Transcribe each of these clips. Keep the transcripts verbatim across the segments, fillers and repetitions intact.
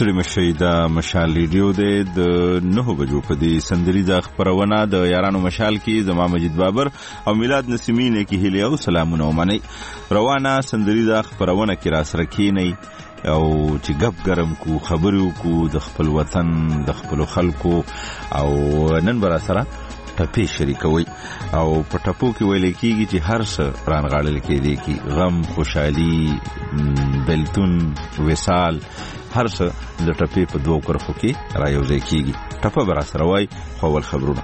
ستړي مشي د مشال ریډیو د نهو بجو په دې سندریزه خبرونه د یارانو مشال کې زما مجید بابر او میلاد نسیمین کې هلي او سلامونه ومني. روانه سندریزه خبرونه کې را سره کینی او چې غب ګرم کو خبرو کو د خپل وطن د خپل خلکو او نن برا سره ټپي شریکوي او په ټپو کې ویل کېږي چې هر څه رانغاړل کېږي کې غم خوشحالي بلتون وصال هر څه د ټپي په دوه کرخو کې رايوځي کېږي. ټپه برا سره وای خو ول خبرونه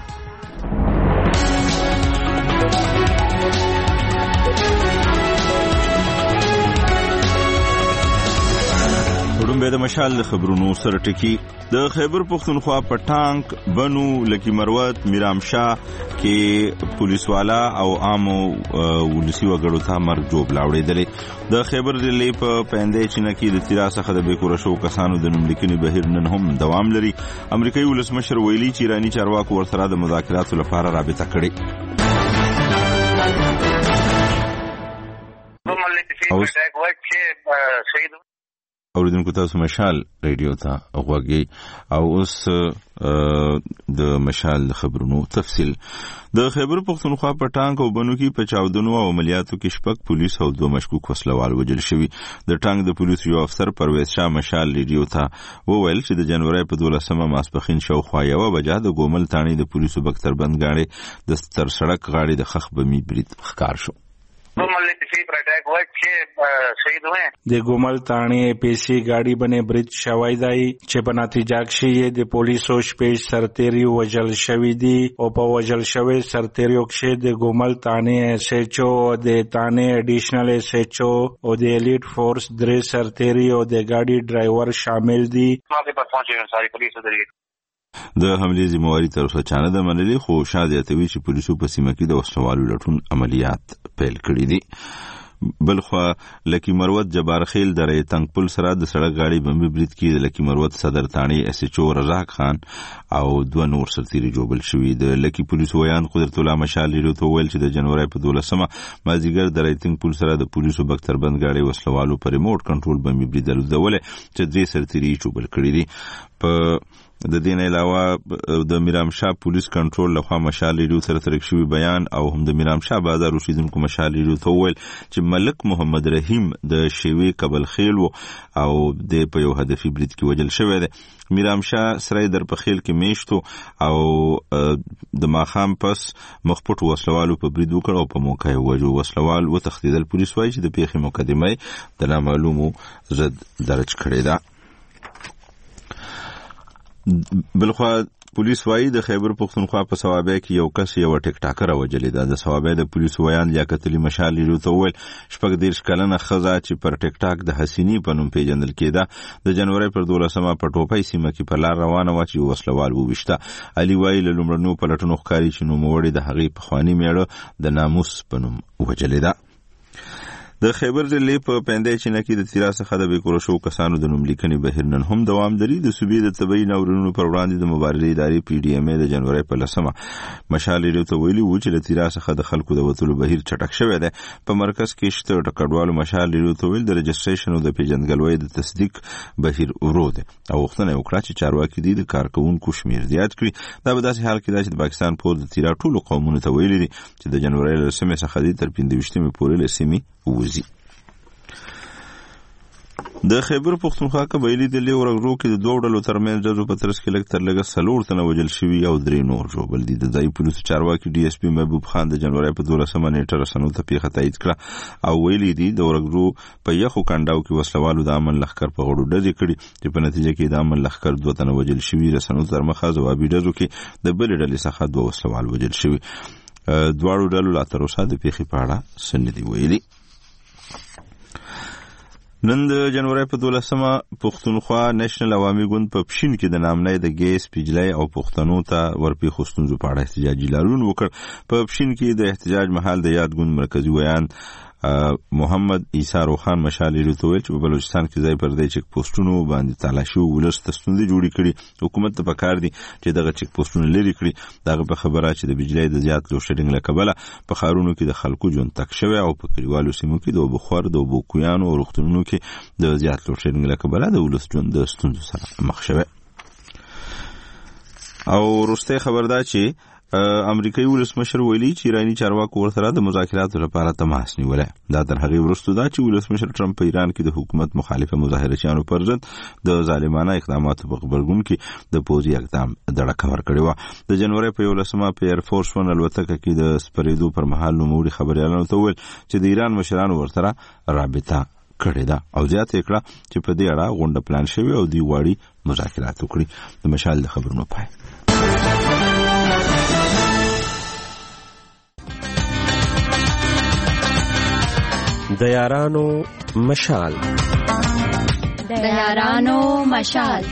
ورومبه د مشال د خبرونو سره ټکی. د خیبر پختونخوا په ټانک بنو لکی مروت میرام شاه کې پولیس والا او عامو ولسی وګړو ته مرګ جوړ لاوړېدل. د خیبر ضلع په پندې چینه کې د تیرا څخه د بیکور شو کسانو د نوملیکني بهیر نن هم دوام لري. امریکایي ولسمشر ویلي چې ایرانی چارواکو ورسره د مذاکراتو لپاره رابطه کړې. اوریدونکو تاسو مشال ریډیو ته غوږی او اوس د مشال خبرونو تفصیل. د خیبر پختونخوا په ټانک او بنو کې په چاودنو او عملیاتو کې شپږ پولیس او دوه مشکوک وسلوال وژل شوي. د ټانک د پولیس یو افسر پرویز شاه مشال ریډیو ته وویل چې د جنوري په دولسمه ماسپښین شاوخوا یوه بجه د ګومل تاڼي د پولیسو بکتربند ګاډي د ستر سړک غاړې د خخ بمي برید ښکار شو. د ګومل تاڼي پیسي गाड़ी بنه برید شوی دی چې په نتیجه کې د پولیسو شپږ سرتیري وژل شوی دي او په وژل شوی سرتیریو کې د ګومل تاڼي ایس ایچ او د تاڼي اډیشنل ایس ایچ او او د الیټ فورس درې سرتیري او د गाड़ी ډرایور شامل دي. د حملې ذمہواری تر اوسه چانه د منلي خو شاذیتوي چې پولیسو په سیمه کې د وسلوالو لټون عملیات پیل کړي دي. بلخوا لکی مروت جبار خیل درې تنگ پل سره د سړک غاړي بمبي برید کې د لکی مروت صدر تاڼي ایس ایچ او رزاق خان او دوه نور سرتیري جوړل شوی. د لکی پولیسو ویان قدرت الله مشال لري ته ویل چې د جنوري په دولسمه مازیګر درې تنگ پل سره د پولیسو بکتربند غاړي وسلوالو پر ریموټ کنټرول بمبي برید درلودل چې درې سرتیري جوړل کړی دي. په د دین علاوه د میرام شاه پولیس کنټرول لخوا مشال ریډیو سره ترک شوی بیان او هم د میرام شاه بازار اوسیدونکو مشال ریډیو ته ویل چې ملک محمد رحیم د شیوی قبل خیل او د په یو هدفي برید کې وجل شوی دی. میرام شاه سره در په خیل کې میشتو او د ماخام پس مخپټ وسلوالو په برید وکړ او په موقع وجو وسلوال و تخدیدل. پولیس وایي چې د پیښې مقدمه د نامعلومو زد درج کړې ده. بلخوا پولیس وایي د خیبر پختونخوا په ثوابه کې یو کس یو ټیک ټاکر وجلې ده. د ثوابه د پولیس ویان لیاقت علي مشال لري ته ویل شپږ دیرش کلنه ښځه چې پر ټیک ټاک د حسینی په نوم پیژندل کېده د جنوري پر دولسمه په ټوپۍ سیمه کې په لار روانه و چې وسلوال وويشته. علي وایي له لومړنیو پلټنو ښکاري چې نوموړی د هغې پخواني میړه د ناموس په نوم وجلې ده. د خیبر ضلع په پندې چینه کې د تیرا څخه د بیکور شو کسانو د نوملیکني بهیر نن هم دوام لري. د صوبې د طبي ناورینونو پر وړاندې د مبارزې ادارې پی ډي ام ای د جنوري په لسمه مشال ریډیو ته ویلي و چې د تیرا څخه د خلکو د وټولو بهیر چټک شوی دی. په مرکز کې شته ټکړوالو مشال ریډیو ته ویل د رجستریشن او د پیژندګلوۍ د تصدیق بهیر ورو دی او وختونه وکړه چې چارواکي دي د کارکونکو شمیر زیات کړي. دا به داسې حال کې ده چې د پاکستان پولیس د تیرا ټولو قومونو ته ویلي دي چې د جنوري لسمه څخه د تر پنځه پورې لسمي وځي. د خیبر پختونخوا قبایلی د لیو رګرو کې د دوه ډلو ترمنځ د په ترڅ کې لږ تر لږه څلور تنه وژل شوي او درې نور جوړل دي. د ځای پولیسو چارواکي ډي اس پي محبوب خان د جنوري په دولسمه نیټه رسنیو ته پیښه تایید کړه او ویلي دي د رګرو په یخو کانډاو کې وسلوالو د امن لښکر په غړو ډزې کړي چې په نتیجه کې د امن لښکر دوه تنه وژل شوي. رسنیو تر مخه ځوابي ډزو کې د بلې ډلې څخه دوه وسلوال وژل شوي. دواړو ډلو لا تر اوسه د پیښې په اړه څه نه دي ویلي. نن د جنوري په دولسمه پښتونخوا نېشنل عوامي ګوند په پښین کې د نامنۍ د ګیس پیجلای او پښتنو ته ورپېښو ستونزو په اړه احتجاجي لاریون وکړ. په پښین کې د احتجاج مهال د یاد ګوند مرکزی ویان محمد عیسی روخان مشال ریډیو ته ویل چې په بلوچستان کې ځای پر ځای چک پوسټونو باندې تالاشي ولس تستوندې جوړې کړي. حکومت ته پکار دي چې دغه چک پوسټونه لري کړي. دغه په خبره چې د بجلی د زیات لوډ شیډینګ له کبله په ښارونو کې د خلکو ژوند تک شوی او په کلیوالو سیمو کې د بخار د بوکویانو او روغتونونو کې د زیات لوډ شیډینګ له کبله د ولس ژوند د ستونزو سره مخ شوی. او وروسته خبر ده چې امریکایي ولسمشر ویلي چې ایراني چارواکو ورسره د مذاکراتو لپاره تماس نیولی. دا تر هغې وروسته ده چې ولسمشر ټرمپ په ایران کې د حکومت مخالفه مظاهرچیانو پر ضد د ظالمانه اقداماتو په غبرګون کې د پوځي اقدام دړکه ورکړې وه. د جنوري په یولسمه په ایرفورس ون الوتکه کې د سپرېدو پر مهال نوموړي خبریالانو ته وویل چې د ایران مشرانو ورسره رابطه کړې ده او زیاته یې کړه چې په دې اړه غونډه پلان شوې او دوی غواړي مذاکرات وکړي. د مشال د خبرونو پای. د یارانو مشال د یارانو مشال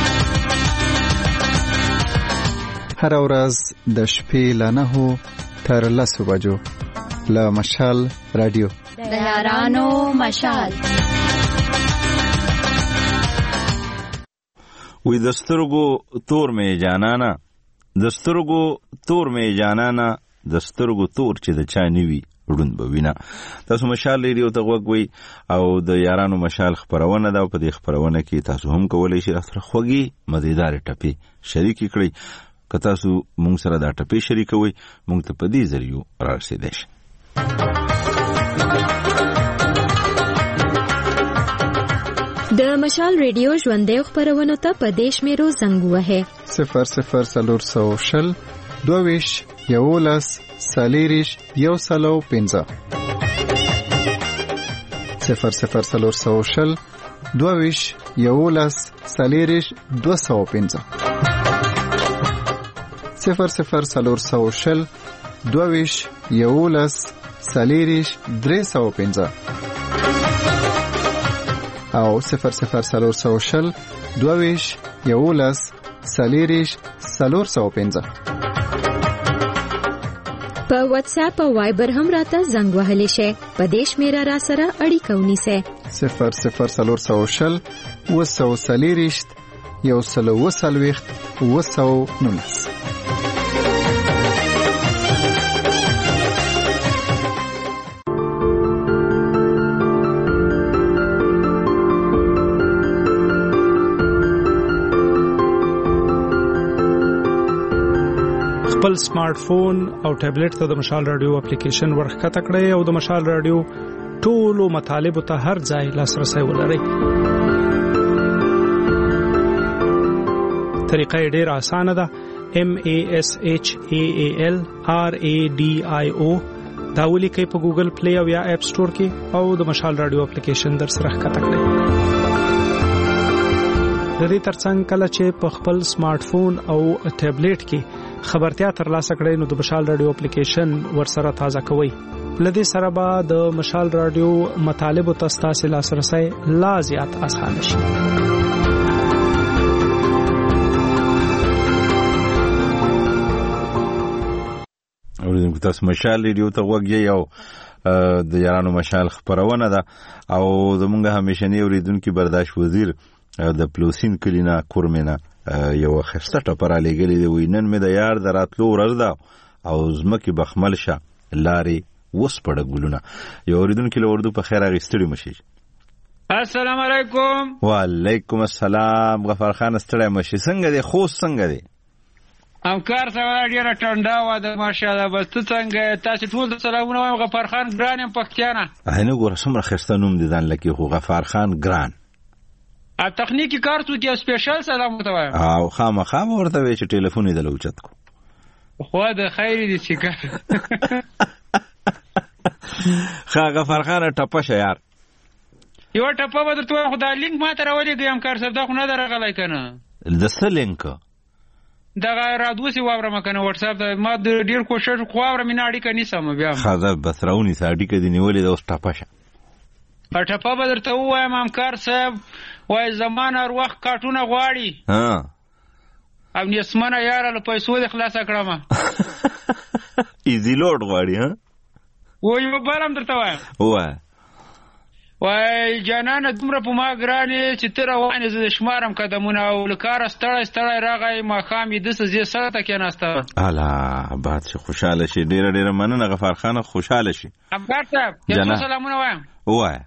هر ورځ د شپې له نهو تر لسو بجو له مشال رادیو د یارانو مشال. وی د سترګو تور مې جانانا د سترګو تور مې جانانا د سترګو تور چې د چا نیوي وډون به وینا. تاسو مشال ریډیو ته غوږ وی او د یارانو مشال خبرونه ده او په دې خبرونه کې تاسو هم کولای شئ سره خوږی مزیدار ټپی شریک کړئ. که تاسو مونږ سره دا ټپی شریکوي مونږ ته په دې ذریعو رارسیدئ شئ. د مشال ریډیو ژوندۍ خبرونه ته په دیش میرو زنګ وهه صفر صفر سلور سو شل دوویش یولس سالیریش یو سلو پنځه صفر صفر سلور سو شل دوویش یولس سالیریش دو سو پنځه صفر صفر سلور سو شل دوویش یولس سالیریش درې سو پنځه او صفر صفر سلور سو شل دوویش یولس سالیریش سلور سو پنځه. په واتس اپ او وایبر هم راته زنګ وهلی شي. په دیش میرا را سره اړیکه ونیسه صفر صفر سلور سو شل وسو سالیریش یو سلو وسلويخت وسو نونس. خپل سمارټ فون او ټابلیټ ته د مشال رادیو اپلیکیشن ورخکته کړئ او د مشال رادیو ټولو مطالبه ته هر ځای لاسرسي ولرئ. طریقه یې ډېره اسانه ده. M A S H A A L R A D I O دا ولیکئ په ګوګل پلی او یا اپ سٹور کې او د مشال رادیو اپلیکیشن در سره ښکته کړئ. د دې ترڅنګ کله چې په خپل سمارټ فون او ټابلیټ کې خبرتیا ترلاسه کړئ نو د مشال رادیو اپلیکیشن ورسره تازه کوئ. لدې سره به د مشال رادیو مطالب او تاسو لاسرسي لا زیات اسانه شي. اوریدونکو تاسو مشال ریډیو ته وګورئ یو د یارانو مشال خبرونه ده او زمونږ همیشنی اوریدونکو برداشت وزیر د پلوسین کلینا کورمینا یو خسته ټپر علی ګلی دی وینن مې د یار دراتلو ورځ ده او زمکه بخمل شه لاري وس پړ ګلونه. یو اوریدونکو له اردو په خیر اغستړي مشي. السلام علیکم. وعلیکم السلام. غفار خان ستړی مشي. څنګه دی؟ خو څنګه دی؟ امکار سره ډیره ټنډه و د ماشاءالله. بس ته څنګه؟ تاسو ټول سلامونه وایم. غفار خان ګران ام پښتیانا. هنه ګور سمره خسته نوم دي ځان لکه خو غفار خان ګران. ا تخنیکی کار تو کې سپیشل سلام وتایم. او خامخا ورته وی چې ټلیفون دې لوچت کو. خو د خیر دې سکه. خا غفار خان ټپشه یار. یو ټپه به درته خدای لینک ما ته راولې ګم کار سره دا خو نه درغلای کنه. د څه لینک؟ دا رادوسی واورم کنه واتس اپ دا ما ډیر کوشش خو واورم نه اړیکه نیسم بیا. خزر بسراونی ساډی کې دی نیولې د اوس ټپشه. ا ټپه به درته وایم امکار صاحب وای زمانه ور وخت کارتونه غواړي. ها. او نسمنه یار له پیسو د خلاص کړم. ایزی لوډ غواړي ها. و یو بل هم درته وایم ووایه وای جانانه دومره په ما ګرانې چې ته روانې زه د شمارم قدمونه او له کاره ستړی ستړی راغی ماښام یې دسه زه سره ته کېناسته الله باد چې خوشحاله شي ډېره ډېره مننه غفار خانه خوشحاله شي افغان صاحب یو څو سلامونه وایم ووایه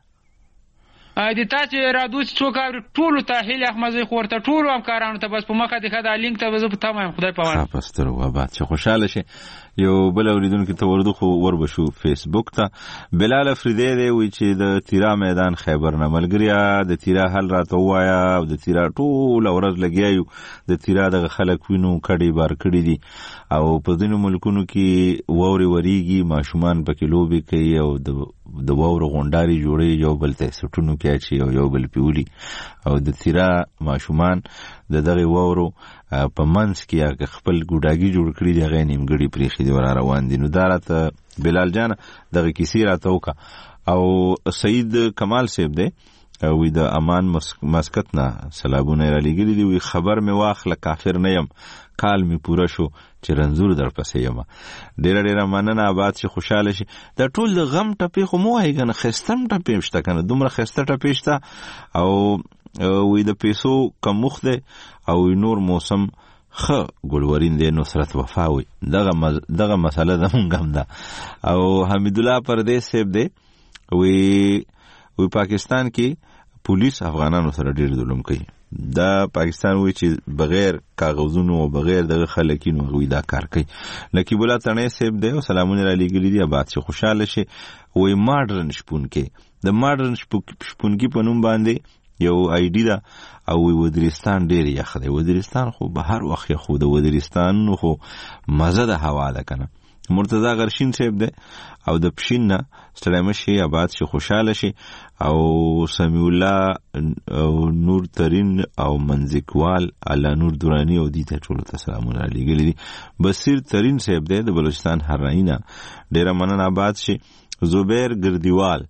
د تا چې رادو چې څوک اوري ټولو ته هیلې احمدزی خو ورته ټولو همکارانو ته بس په مخه دې ښه دا لینک ته به زه په تمه یم خدای په امان ښه په سترګو اباد چې خوشحاله شي یو بل اورېدونکي ته وردو خو ور به شو فیسبوک ته بلال افریدی دی وایي چې د تیرا میدان خیبر نه ملګریا د تیرا حل راته ووایه او د تیرا ټوله ورځ لګیا یو د تیرا دغه خلک وینو کډې بار کړي دي او په ځینو ملکونو کې واورې وریږي ماشومان پکې لوبې کوي او د واورو غونډارې جوړوي یو بل ته سټونو کې اچي او یو بل پیولي او د تیرا ماشومان د دغه واورو په منځ کې خپل ګوډاګي جوړ کړي دي هغه نیمګړي پریښي دي ور روان دي نو دا راته بلال جان دغه کیسې راته وکړه او سعید کمال صاحب دی وی د امان مسکت نه سلامونه را لګلي دي وی خبر مې واخله کافر نه یم کال می پوره شو چې رنځور در پسې یم ډېره ډېره مننه آباد شي خوشحاله شي دا ټول د غم ټپې خو مو وایي کنه ښایسته ټپې شته کنه دومره ښایسته ټپې شته او وی د پیسو کمښت دی او نور موسم ښه ګلورین دی نصرت وفا وي دغه مز... دغه مسله زمونږ هم ده او حمید الله پردیس صاحب دی وی وی پاکستان کې پولیس افغانانو سره ډېر ظلم کوي دا پاکستان وی چې بغیر کاغذونو او بغیر دغه خلکینو وی دا کار کوي نقیب الله تڼۍ صاحب دی او سلامونه را لېږلي دي آباد چې خوشحاله شي وی ماډرن شپونکي د ماډرن شپونکي په نوم باندې یو آی ډي ده او وی وزیرستان ډېر یخ دی وزیرستان خو به هر وخت یخ د وزیرستان خو مزه د هوا ده کنه مرتضی غرشین صاحب دی او د پښین نه ستړی مشي آباد شي خوشحاله شي او سمیع الله او نور ترین او منځکوال الله نور دورانی او دي ته ټولو ته سلامونه لېږلي دي بصیر ترین صاحب دی د بلوچستان هرنایي نه ډېره مننه آباد شي زبیر ګردیوال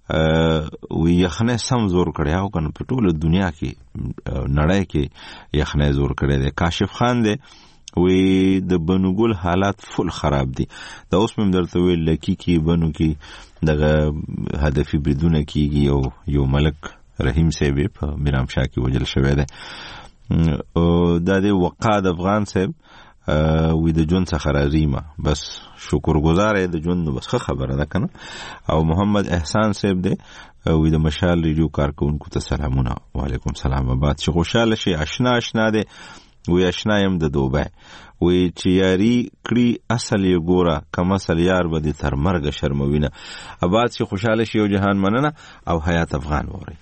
وی یخنه سم زور کړی او کنه په ټوله دنیا کې نړۍ کې یخنه زور کړی دی کاشف خان دی وی د بنوګل حالات فل خراب دي دا اوس مم درته ویل لکی کې بنو کې دغه هدفي بریدونه کیږي او یو ملک رحیم صاحب په میرام شاه کې وجل شوی دی او د دې وقاد افغان صاحب وی د جون څخه راځيما بس شکرګزار دی د جون نو بس خبره ده کنه او محمد احسان صاحب دی وی د مشال ریډیو کارکونکو ته سلامونه وعلیکم سلام آباد چې خوشاله شي آشنا آشنا دی وی آشنا يم د دوبه وی چې یاري کړي اصل یې ګوره کم اصل یار به دې تر مرګ شرموینه آباد چې خوشاله شي او جهان مننه او حیات افغان ووري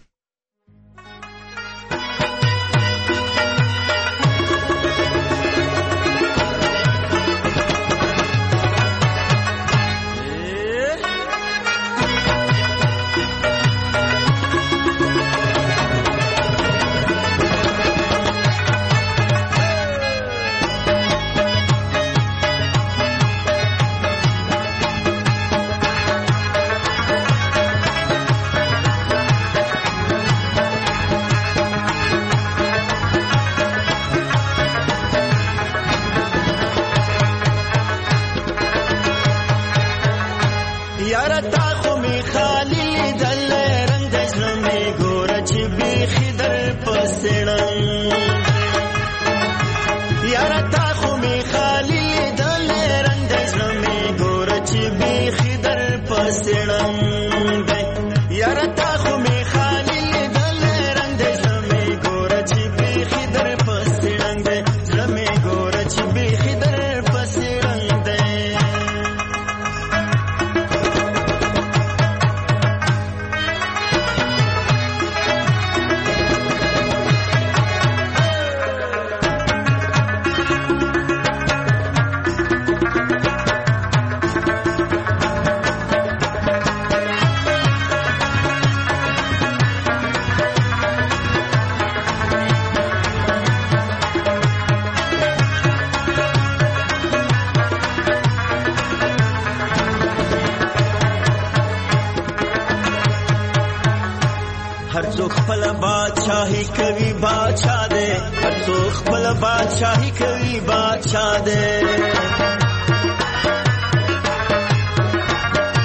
बादशाही कवि बादशाह दे हर सुख फल बादशाही कवि बादशाह दे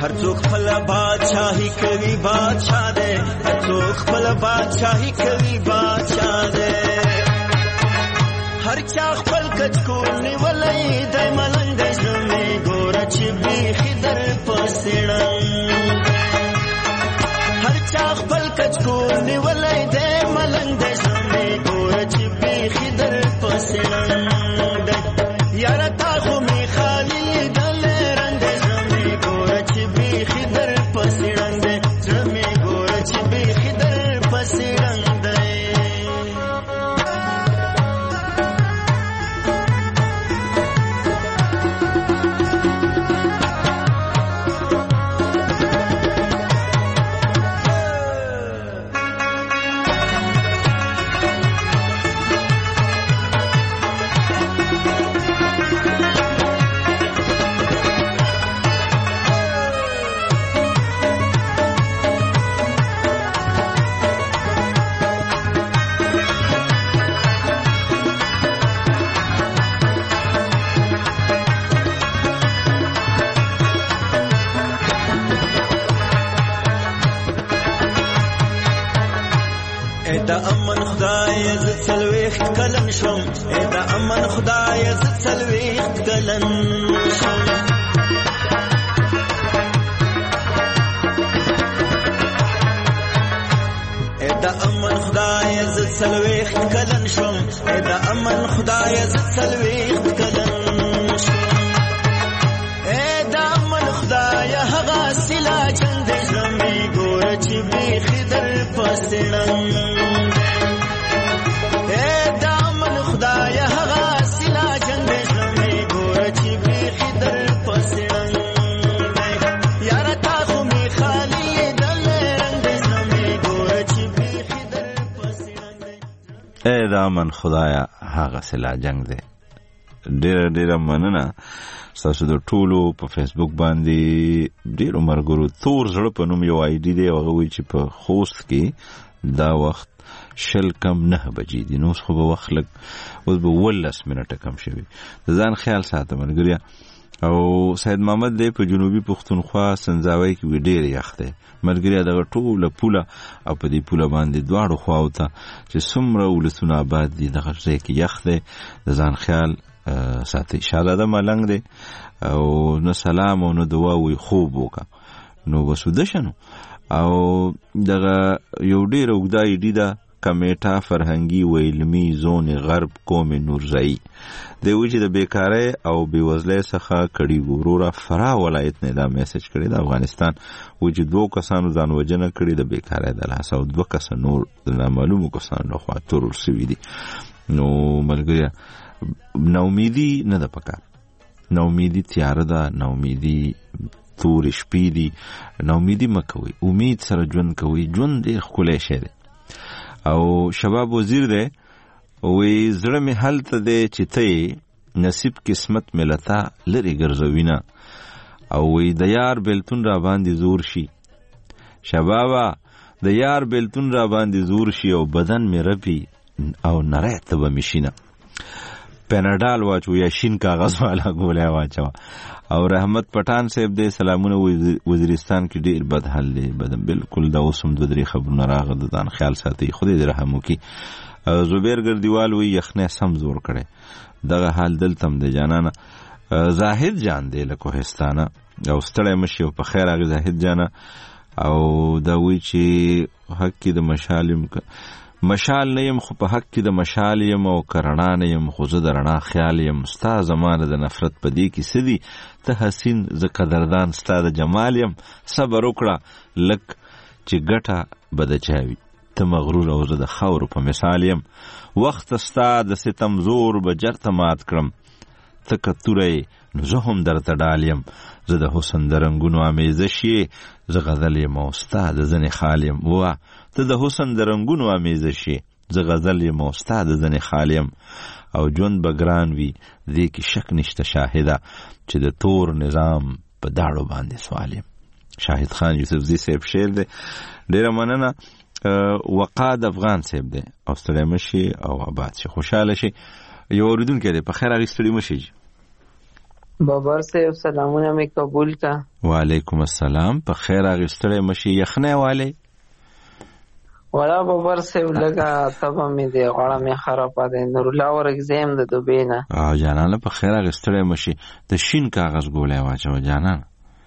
هر څوک خپل بادشاہي کوي بادشاہ دی هر څوک خپل بادشاہي کوي بادشاہ دی هر چا خپل کچکول نیولای دی ملنګ دی زمې ګوره چې بیخي در پسېړم هر چا خپل کچکول نیولای دی ملنګ دی زمې ګوره چې بیخي در پسېړم یاره تا خو می خالی دل رنگ زمې ګوره چې بیخي در پسېړم زمې ګوره چې بیخي در پسېړم دا امن خدای ز څلوېښت کلن شوم دا امن خدای ز څلوېښت کلن شوم دا امن خدای ز څلوېښت کلن شوم دا امن خدای ز څلوېښت کلن شوم دا امن خدای هغه سلا چند زمې ګوره چې بیخي در پسېړم اے دا من خدایا هغه سلا جنگ دی. ډیره ډیره مننه تاسو د ټولو په فیسبوک باندې ډیرو مرګرو تور زړه په نوم یو آی ډي دی هغه وی چې په خوست کې دا وخت شل کم نه بجې دي نو خو به وخت لګ اوس به ولس منټه کم شوي ځان خیال ساته ملګریا. او سید محمد دی په جنوبي پښتونخوا سنځاوي کې ډیر یخ دی ملګریا دغه ټوله پوله او په دې پوله باندې دواړو خواو ته چې څومره ولسونه آباد دي دغه ځای کې یخ دی ځان خیال ساتي. شالاده ملنګ دی او نو سلام او نو دعا وي خوب وکا نو وسوده شنو او دغه یو ډیر وګدای دی دا کمیټه فرهنګي و علمي زون غرب قوم نورزئی دی وجه د بیکاری او بیوزلۍ څخه کړي ګوروره فرا ولایت نه دا میسج کړی د افغانستان وجه دوه کسانو ځان وجنه کړي د بیکاری د لاس او دوه کس نور د نامعلومو کسانو خوا تور سوي دي. نو ملګری نو امیدي نه ده پکار نو امیدي تیار ده نو امیدي تور شپې دي نو امیدي مکوي امید سره ژوند کوي ژوند ډیر ښکلی شی دی. او شباب وزیر دی وی زړه می هلته دی چې ته نصیب قسمت ملتا لري ګرځوینه او وی د یار بلتون را باندې زور شي شبابا د یار بلتون را باندې زور شي او بدن می رپی او نری ته به مشینه پیناډال واچو یا شین کاغذ والا ګولای واچو. او رحمت پټان صاحب دې سلامونه وزیرستان کې ډیر بد حال دی بدن بالکل دا اوسم د درې خبرونه راغله ځان خیال ساتي خدای دې رحم وکي. زبیر ګردیوال وی یخنه سم زور کړي دغه حال دلتم د جانانه زاهد جان دی له کوهستانه او ستړی مشي په خیر هغه زاهد جانه او دا وی چې حق کې د مشالم مشال نه يم خو په حق کې د مشال يم او کرنا نه يم خو زه د رڼا خیال يم ستا زمانه د نفرت په دې کې سدي ته حسین ز قدردان ستا د جمال يم صبر وکړه لک چې ګټه بد چاوي ته مغرور او زه د خاور په مثال يم وخت ستا د ستم زور به جرته مات کړم ته کتورې نو زه هم درته ډال يم زه د حسن د رنګونو امیزش یې زه غزل یم او ستا د ځنې خال یم وا ته د حسن د رنګونو امیزش یې زه غزل یم او ستا د ځنې خال یم او ژوند به ګران وي دې کې شک نشته شاهده چې د تور نظام په داړو باندې سوال یم. شاهد خان یوسفزي صاحب شعر دی ډیره مننه. وقاد افغان صاحب دی او ستړی مشي او آباد شي خوشحاله شي. یو اوریدونکی دی په خیر اخیستلي مشي بابر صاحب سلامونه می قبول کا. وعلیکم السلام. په خیر اغستړې مشي یخنه والے ولا بابر صاحب لگا تبه می دی غړه می خرابه ده. نور الله ورګزم د دوبینه. اه جانانه په خیر اغستړې مشي د شین کاغذ ګولې واچو جانان.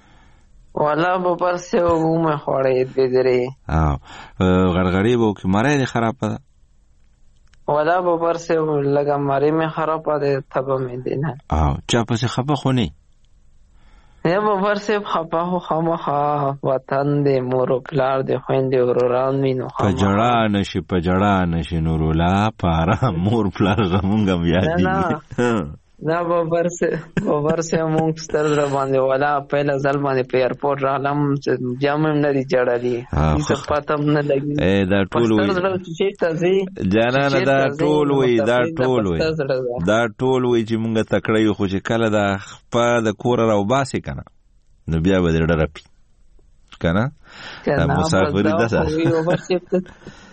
ولا بابر صاحب مو خوړې دې درې. اه غړغړې وو کې مړې خرابه ده. ولا بابر صاحب لگا مړې می خرابه ده تبه می دی نه. اه چا په خپه خونی یا بابر صاحب خپه خو خامخا وطن دې مور او پلار دې خويندې وروران مينو خامخا پجړا نشي پجړا نشي نورولا پارا مور پلار زمونږم یاد دي. دا بابر صاحب بابر صاحب مونږ ستر در باندې ولا پهلا ځل باندې په ایرپورټ رالم جام هم نه دي جړالي هیڅ پاتم نه لګي. اے دا ټول وي جانانه دا ټول وي دا ټول وي دا ټول وي چې مونږ تکړه خو چې کله دا په د کور راو باسي کنه نو بیا به ډېر رپی کنه دا مسافر ده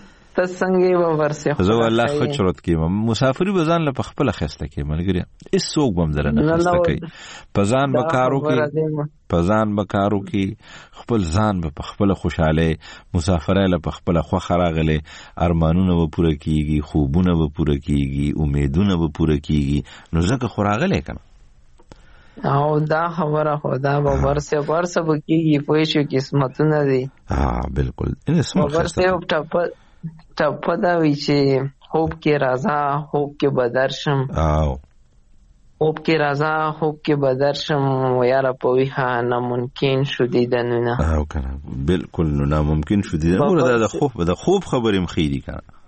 څنګه و ورسه زه والله خو چرت کیم مسافری بزان له خپل خسته کې ملګری اس سوق بم درنه خسته کوي پزان بکارو کې پزان بکارو کې خپل ځان به خپل خوشاله مسافرای له خپل خو خراغله ارمانونه به پوره کیږي خوبونه به پوره کیږي امیدونه به پوره کیږي نو ځکه خوراغله کنه او دا خبره خدا به ورسه ورسه بکیږي پوه شو قسمتونه دي. ها بالکل ان اسمه ورسه ټپ ټپ دا وی چې خوب کې راځه خوب کې بدرشم او خوب کې راځه خوب کې بدرشم و یاره په ویها ناممکن شو دیدنونه. او کنه بالکل نو ناممکن شو دیدنونه دا خوب دا خوب خبرې مخېدي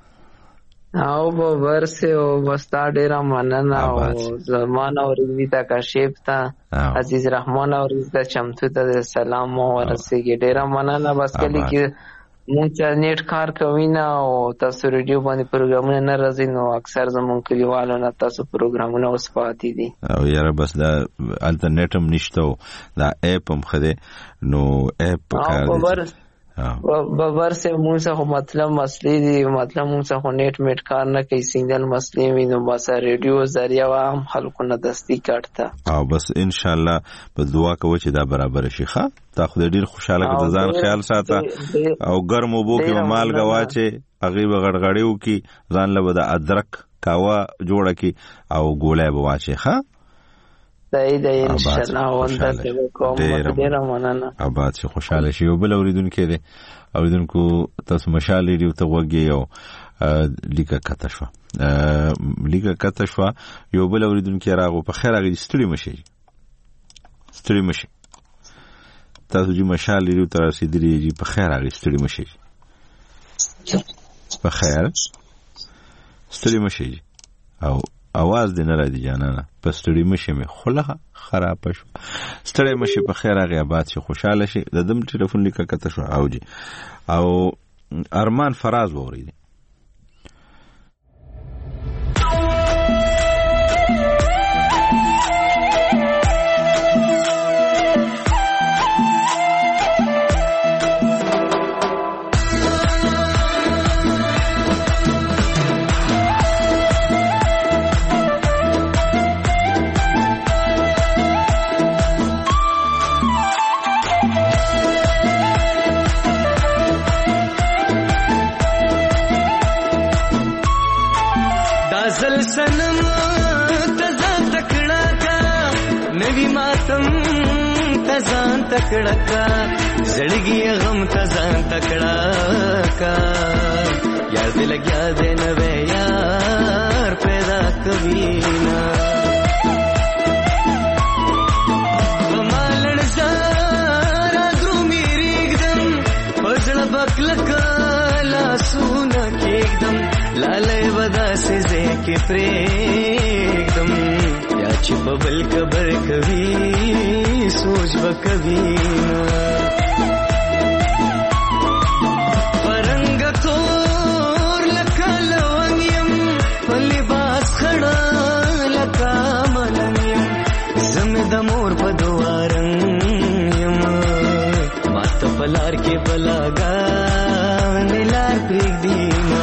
کنه او به ورسه او وستا ډیره مننه او زمان او ریتا کاشف ته عزیز رحمان او ریتا چمتو ته سلام ورسېږي ډیره مننه. بس کلی کې مونږ چې نیټ کار کوي نه او تاسو ریډیو باندې پروګرامونه نه راځي نو اکثر زمونږ کلیوالو نه تاسو پروګرامونه اوس پاتې دي. او یاره بس دا الټرنیټ هم نشته دا اپ هم خده نو اپ کار دي بابر سے مونږ څخه مطلب مسلې دي مطلب مونږ څخه نیټ میټ کار نه کوي سنگل مسلې وینو بس ریډیو ذریعہ عام خلکو نه دستی کاټه او بس ان شاء الله په دعا کوو چې دا برابر شي. ښه تا خو ډیر خوشاله کې ځان خیال ساته او ګرم وبو کې مال غواچه هغه بغړغړیو کې ځان له د ادرک کاوا جوړه کې او ګولای بواچه. ښه دای دای ان شاء الله ونده کوم ډیر مننه آباد شي خوشاله شي او بل اوریدونکو دې اوریدونکو تاسو مشال لري ته وګي او لیکه کتشوا لیکه کتشوا یو بل اوریدونکو راغو په خیر هغه ستړي مشي ستړي مشي تاسو چې مشال لري تر رسیدلی په خیر هغه ستړي مشي په خیر ستړي مشي او आवाज دې نه راځي جانانه پستړی مشه می خله خراب شو ستړی مشه په خیر هغه آباد شي خوشاله شي د دم ټلیفون لیکه کته شو اوجی او ارمان فراز ووري सनम तजान तकड़ा का नवी मातम तजान तकड़ा का जड़गी गम तजान तकड़ा का यार दिल गया दे नवे यार पैदा कभी ना मालन सारा द्रू मेरी एकदम फजल बकलका ला सुना के एकदम लाले वदा से जे के प्रेम या छिप बल कबर कभी सोच ब कभी परंग तोर लका लवंगियम लिबास खड़ा लका मननियम जमद मोर पदवारंगियम मात पलार के बलागा नीलार प्रीक दीमा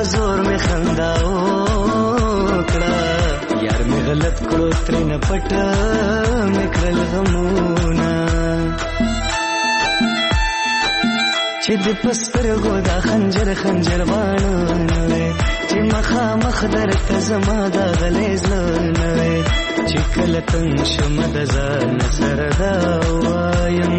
زور می خندا وکړه یار می غلط کړو تر نه پټ می کړل غمونه چې د پستر ګودا خنجر خنجر وانه چې مخا مخ درته زما د غلیظ نه چې کله تنگ شم د ځان سره دا وایم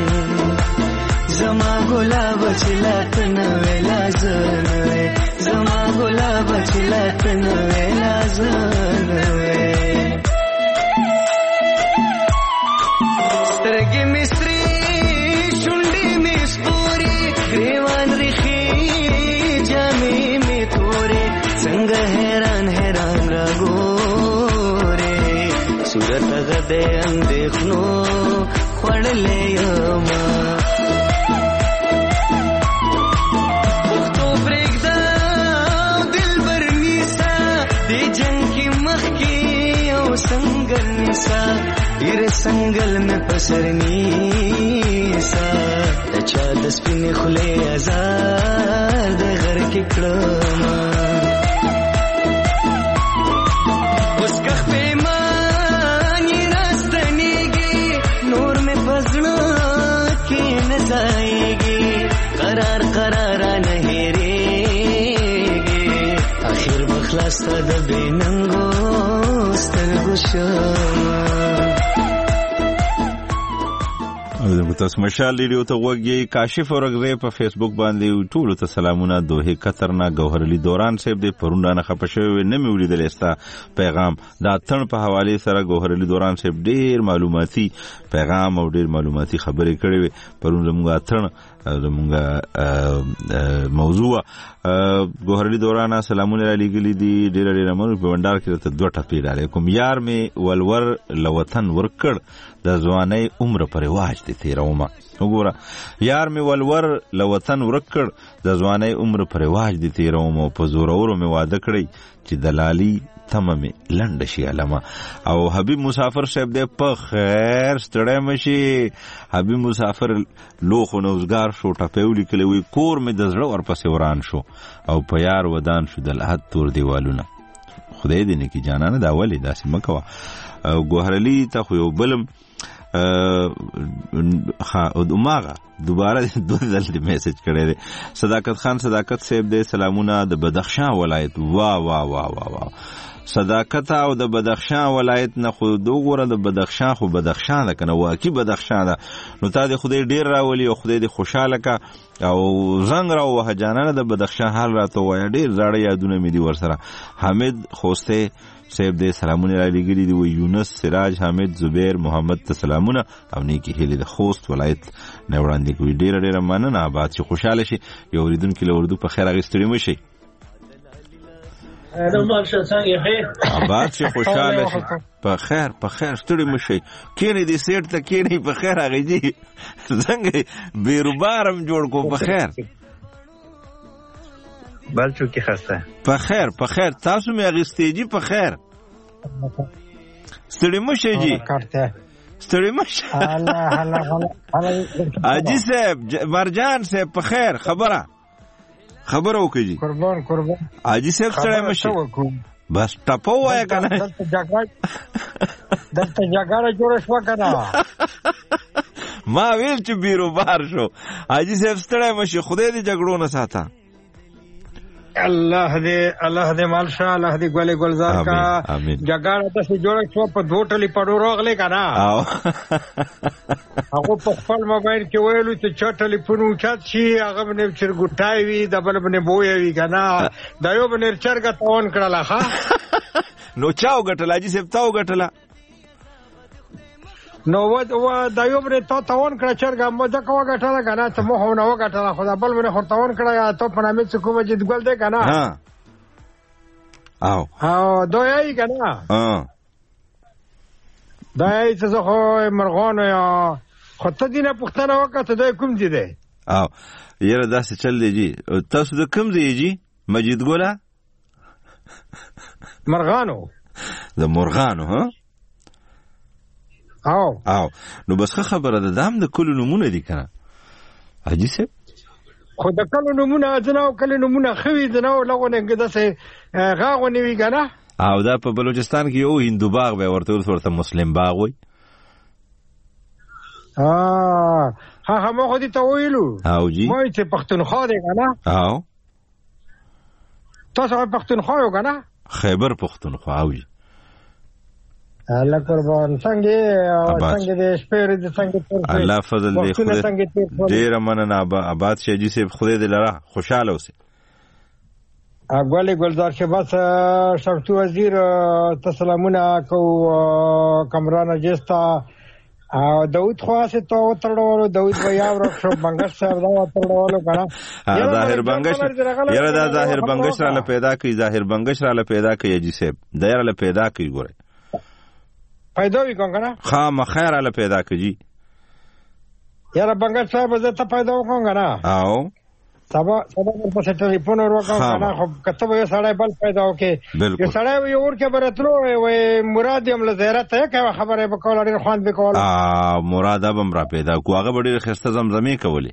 زما ګلاب چې لاته نه ویلا زنه زما ګلاب چې لاته نه ویلا زنه سترګې مې سرې شونډې مې سپورې ګریوان ریخي جامې مې تورې څنګه حیران حیران راګورې صورت غدې اندېښنو خوړلې یما یر سنگل میں پسرنی سا تچا دس پین خلے ازار د غر کې کړم اوس کخ په مانی راستنیږي نور میں پزړه کې نزایږي قرار قرار نه هېریږي اخر بخلاص د بیننګو سترګو شمه تاسو مشال ریډیو ته وګورئ کاشف اورغزی په فیسبوک باندې ټول ته سلامونه دوه کتر نه گوهر علی دوران صاحب د پرونډانه خپشوي نه مې ولیدل استا پیغام دا تن په حواله سره گوهر علی دوران صاحب ډیر معلوماتي پیغام او ډیر معلوماتي خبرې کړې وي پرون زموږه تن زموږه موضوع گوهر علی دوران سلامونه علی ګلی دی ډیر ډیر امر په وندار کې ته دوه ټپی علیکم یار می ولور لوطن ورکړ د ځواني عمر پر رواج دي تیرومه وګوره یار می ولور لوطن ورکړ د ځواني عمر پر رواج دي تیرومه په زور اورو می واده کړی چې دلالي تمام لند شي علامه او حبیب مسافر صاحب دې په خیر ستړی مشي حبیب مسافر لوخ نوزګار شو ټپېولي کلی وی کور می د زړه ورپسې وران شو او په یار ودان شو د لحد تور دیوالونه خدای دې نه کی جانانه دا ولې داسې مکوا او ګوهرلی ته خو یو بلم ها دماغه دوباره دوه ځل میسج کړی دی صداقت خان صداقت صاحب دې سلامونه د بدخشان ولایت وا وا وا وا وا صداقت او د بدخشان ولایت نه خو دوغوره د بدخشان خو بدخشان ده کنه واقعي بدخشان ده نو تا دې خدای ډیر راولي او خدای دې خوشاله کا او زنګ راو وه جانانه د بدخشان حال راته وای ډیر زړه یادونه مې دي ورسره حمید خوسته صاحب دې سلامونه را لګري دی و یونس سراج حمید زبیر محمد ته سلامونه او نیکی هلي د خوست ولایت نه وړاندې کوي ډیر ډیر مننه آباد شي خوشاله شي یو اوریدونکو له اردو په خیر اغستړي مشي آباد شي خوشاله شي په خیر په خیر ستړي مشي کینې دې سیټ ته کینې په خیر اغېږي څنګه بیروبارم جوړ کو په خیر بلچو کی خسته په خیر په خیر تاسو مې اغستې جی په خیر ستړي مشي جی ستړي مشي الله الله الله اجي صاحب مرجان صاحب په خیر خبره خبره وکړي قربان قربان اجي صاحب ستړي مشي بس ټپو وای کنه دلته جګړه جوړه شو کنه ما ویل چې بیرو بار شو اجي صاحب ستړي مشي خدای دې جګړو نه ساته الله دې الله دې مالشا الله دې ګولې ګلزار کا جګړه ته جوړه شو په دوټلې پړو راغلې کنه هغه په خپل موبایل کې ویلو چې چټلې پونو چات شي هغه باندې چرګټای وي د بل باندې بوې وي کنه دا یو باندې چرګ تاون کړل ها نو چاو غټلا جی سپ تاو غټلا نو و دا یو بر ته تاون کړ چرګ مو دا کوه غټلا کنه ته مو هو نو غټلا خدا بل باندې خو تاون کړ یا ته په نامه څه کوم جد ګل دې کنه ها او او دوی کنه ها دای څه خو مرغون یا خو ته دینه پښتنه وکړه ته کوم دي دی او یره داسې چل دی جی تاسو د کوم دی جی مجید ګولا مرغانو د مرغانو ها او او نو بس خبره ده دام د کل نمونه دي کنه حاجی صاحب خو د کلو نمونه ځناو کلو نمونه خوي ځناو لغونه داسې غاغونه وی کنه. او دا په بلوچستان کې یو هندو باغ به ورته ورته مسلم باغ وای. ها ها ما خو دې ته ویلو او جی ما چې پښتونخوا دی کنه. او تاسو پښتونخوا یو کنه؟ خیبر پښتونخوا او جی. الله قربان څنګه څنګه دې شپې دې څنګه الله فضل دې خدای ډیر مننه آباد شي جی سه خدای دې لره خوشاله اوسه. اګوالي ګلزار شهباز شمسو وزیر تسلامونه کو کمران جستا داود خواسته تو ترډولو داود بیا ورکشو بنگش صاحب دا ترډولو کنه. ظاهر بنگش یره دا ظاهر بنگش را پیدا کی ظاهر بنگش را پیدا کی جی صاحب دایر له پیدا کی ګوره پیدا وی کنه خام خیر له پیدا کی جی یاره بنگش صاحب زه ته پیدا وکم کنه. او سبا سبا په ټلیفون ورکړم کنه خو کته به سړی بل پیدا وکي یو سړی یو ورکه برتلو وي مراد یم له زیارت ته کوي خبره به کول لري خوان به کول ا مراد هم را پیدا کو هغه ډېر خسته زمزمه کولی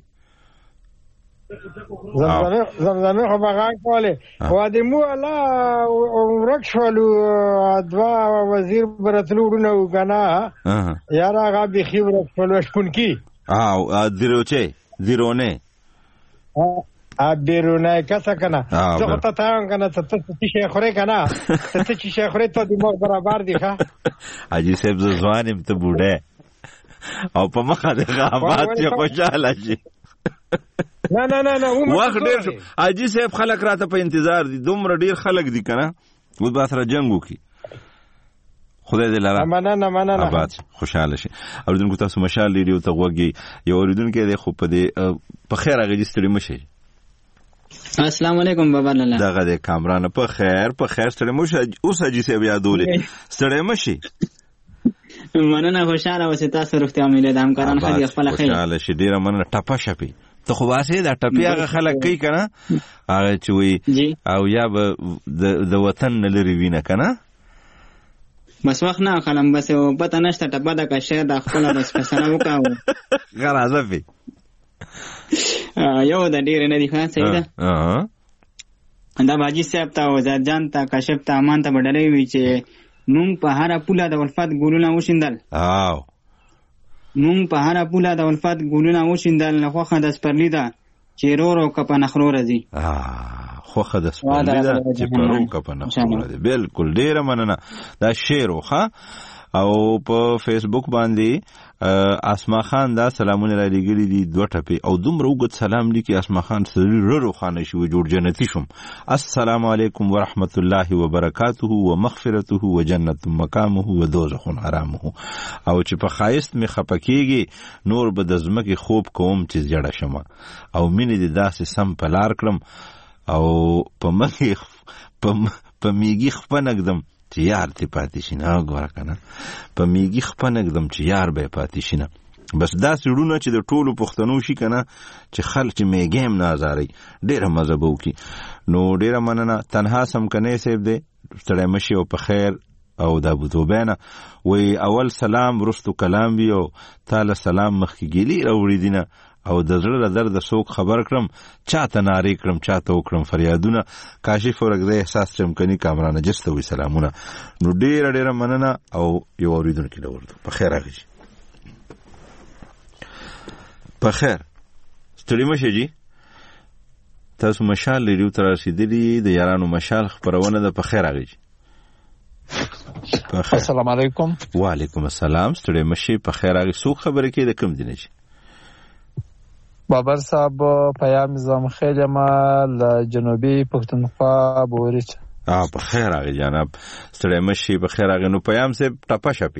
زمزمه زمزمه خو بغان کوله و دې مو الله ورکشلو دوا وزیر برتلو ورنو کنه یاره هغه به خبره ورکشلو شپون کی او زیروچه زیرونه ا بیرونه کسا کنه زه خو ته تایم کنه ته ته چې خوره کنه ته چې خوره ته دماغ برابر دی ښه اجي صاحب ځوانم ته بوډه او په مخه د غابات چې خوشاله شي. نه نه نه نه وخت ډیر شو اجي صاحب خلک راته په انتظار دي دومره ډیر خلک دي کنه و با سره جنگ وکي خدای دې لاره مننه مننه آباد خوشاله شي. اوریدونکو تاسو مشال لري ته غوږی یو اوریدونکو دې خو په دې په خیر هغه ستړي مشي. السلام علیکم بابا لاله دغه د کامران په خیر په خیر ستړي مشي اوس اجي سه بیا دولې ستړي مشي. مننه خوشاله اوسه تاسو روغتیا امید ده همکاران خدای خپل خیر خوشاله شي ډیره مننه ټپه شپي ته خو واسه دا ټپي هغه خلک کوي کنه هغه چې وي او یا به د وطن نه لري وینه کنه بس وخت نه خلم بس پته نشته ټپه دا کا شعر د خپل بس فسره وکاو غرازه پی یو د ډیر نه دی خان سیده اه دا باجی صاحب ته وزاد جان ته کاشف ته امان ته بدلې وی چې مونږ په هر پوله د ولفت ګولونه وشیندل او مونږ په هر پوله د ولفت ګولونه وشیندل نه خو د سپرلی دا چې رورو کپه نخرو راځي اه خوخه د سپرلی دا چې پرو کپه نخرو راځي بالکل ډیره مننه دا شعر وخه او په فیسبوک باندې اسما خان دا سلامونه را لګړي دي دوه ټپي او دومره وګت سلام لیکي اسما خان سړي رورو خانه شو جوړ جنتی شم. السلام علیکم ورحمت الله وبرکاته ومغفرته وجنت مقامه ودوزخ حرامه او چې په خایست می خپکیږي نور به د زمکه خوب کوم چې جړه شمه او مینې د داسې سم پلار کړم او په مخې په میږي خپنګدم چې یار ته پاتې شینه غوړه کنه په میږي خپنګدم چې یار به پاتې شینه بس دا سړونه چې د ټولو پښتنو شي کنه چې خلک میګیم نازاري ډیره مزه بو کی نو ډیره مننه تنها سم کنه سیب دې ستړی مشي او په خیر او دا بوتوبانه وی اول سلام ورستو کلام ویو تعالی سلام مخکی ګلی راوړی دینه او د زړه درد سوک خبر کړم چاته ناری کړم چاته وکړم فریادونه کاشف ورګه احساس چمکني کامرانه جسته وی سلامونه نو ډیر ډیر مننه او یو اوریدونکو له ورته په خیر راغی په خیر ستړي مشه جی تاسو مشال لري تر رسیدلی د یارانو مشال خبرونه ده په خیر راغی السلام علیکم وعلیکم السلام ستړي مشه په خیر راغی سو خبره کې د کم دینه شي بابر صاحب پیام نظام خیلی ما لجنوبی پختونخوا بوریچ اه په خیر راغی جناب ستړي مشي په خیر راغی نو پیام سه ټپه شپي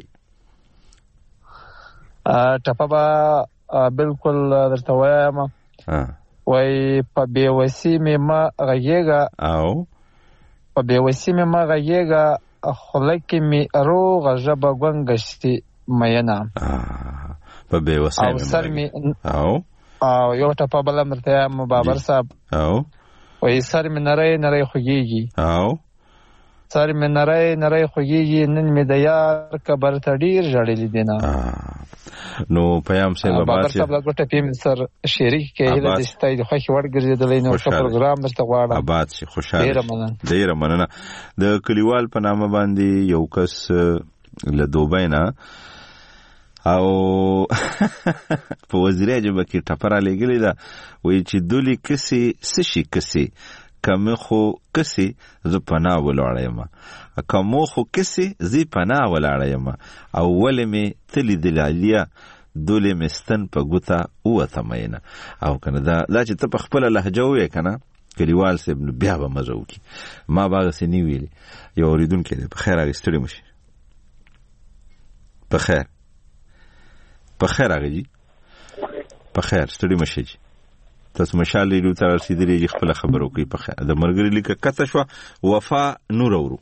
ا ټپه با بالکل درته وایم ها وای په بیوسی می ما غیګه او په بیوسی می ما غیګه خلک می روغ جبه ګنګشتي مینا اه په بیوسی او سر می او او یو ټپه بل مرته م بابر صاحب او وای سر می نری نری خوږیږي او سر می نری نری خوږیږي نن می د یار کبر ته ډیر جړلې دینه نو پیام صاحب بابر صاحب لا ګټه پیم سر شریک کې هله د ستای د خوښ وړ ګرځیدلې نو څه پروګرام درته غواړم آباد شي خوشاله ډیر مننه د کلیوال په نامه باندې یو کس له دوبۍ نه او په وزیر اعظم کې ټپره لګلې ده وایي چې دولی کسي سشي کسي کمه خو کسي زه پناه ولاړم کمو خو کسي زی پناه ولاړم او ولې می تلی دلالیا دولی مستن په ګوتا اوته مینه او کنه دا دا چې ته په خپل لهجه وې کنه کلیوال سه بیا به مزه وکي ما باغ سه نی ویلي یو اوریدونکو په خیر اغستړي مشي په خیر په خیر راغی په خیر ستړي مشه جی تاسو مشال لیدو تر رسیدلې خپل خبرو کوي په خیر د مرګري لیکه کته شو وفا نور اورو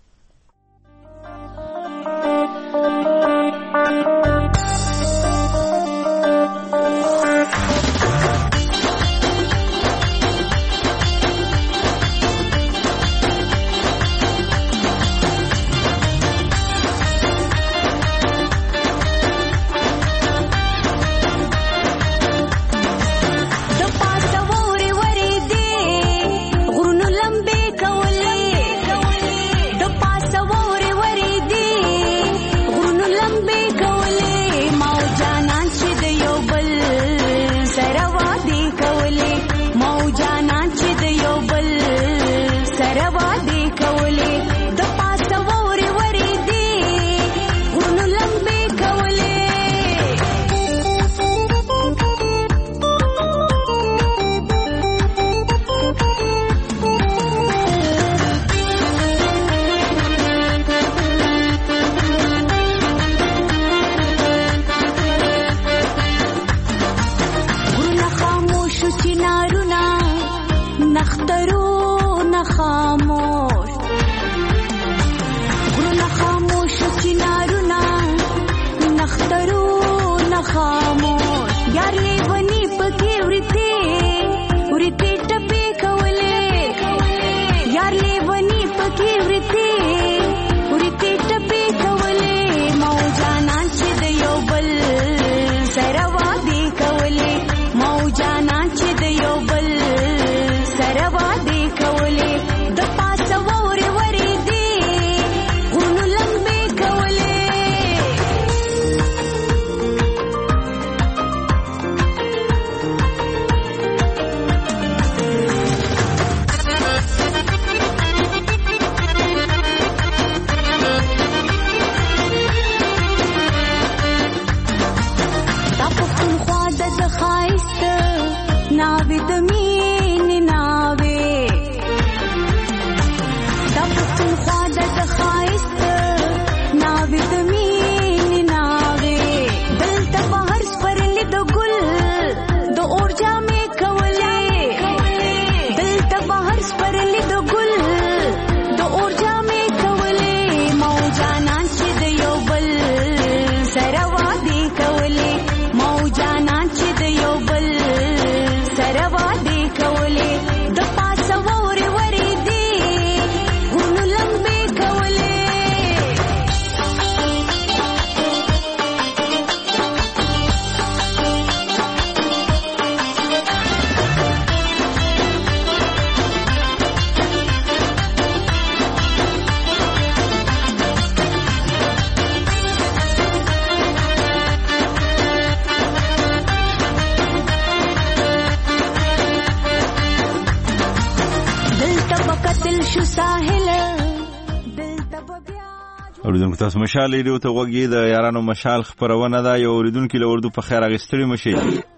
اوریدونکو تاسو مشال لیدو ته وګورئ د یارانو مشال خبرونه دا یو اوریدونکو له اردو په خیر اغستړي مشي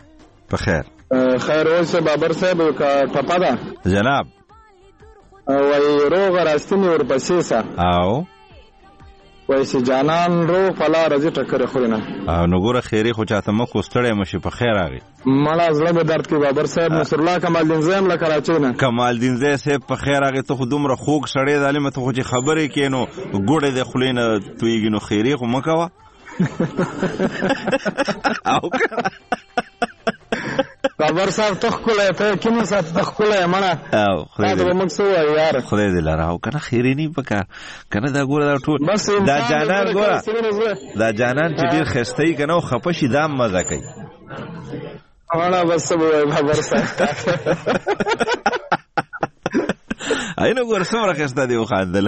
په خیر خیر اوسه بابر صاحب کا ټپا دا جناب وای روغ راستنی ورپسې سا او وای سي جانان رو فلا رضی ټکر خورینه او نو ګوره خیری خو چاته مخ کوستړې مشي په خیر راغی مړه زړه به درد کې بابر صاحب نصر الله کمال دین زم له کراچۍ نه کمال دین زه صاحب په خیر راغی ته خو دومره خوګ سړې ظالم ته خو چې خبرې کینو ګوړې د خلینه تویږي نو خیری خو مکوا او بابر صاحب ته ښکلی ته کومه ساعت ته ښکلی یې مړه او خدای تا ته به موږ څه ووایو یاره خدای دې لاره او که نه خیریني پکار که نه دا ګوره دا ټول دا جانان ګوره دا جانان چې ډېر ښایسته وي که نه او خفه شي دا هم مزه کوي مړه بس څه به وایو بابر صاحب اینو ګوره څومره ښایسته دی وخاندل